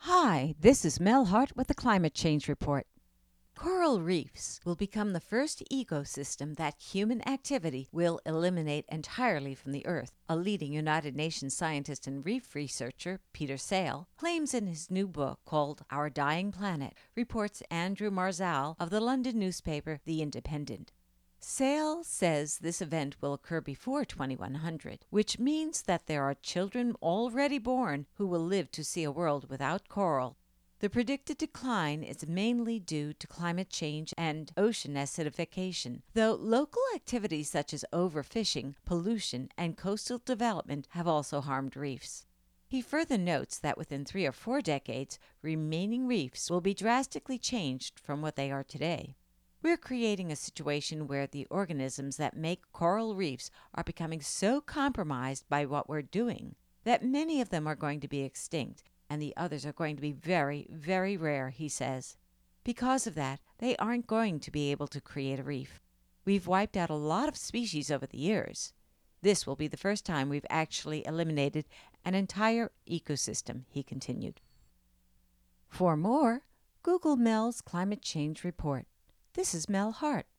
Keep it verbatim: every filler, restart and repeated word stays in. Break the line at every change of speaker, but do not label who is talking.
Hi, this is Mel Hart with the Climate Change Report. Coral reefs will become the first ecosystem that human activity will eliminate entirely from the Earth. A leading United Nations scientist and reef researcher, Peter Sale, claims in his new book called Our Dying Planet, reports Andrew Marzal of the London newspaper The Independent. Sale says this event will occur before twenty-one hundred, which means that there are children already born who will live to see a world without coral. The predicted decline is mainly due to climate change and ocean acidification, though local activities such as overfishing, pollution, and coastal development have also harmed reefs. He further notes that within three or four decades, remaining reefs will be drastically changed from what they are today. We're creating a situation where the organisms that make coral reefs are becoming so compromised by what we're doing that many of them are going to be extinct, and the others are going to be very, very rare, he says. Because of that, they aren't going to be able to create a reef. We've wiped out a lot of species over the years. This will be the first time we've actually eliminated an entire ecosystem, he continued. For more, Google Mel's Climate Change Report. This is Mel Hart.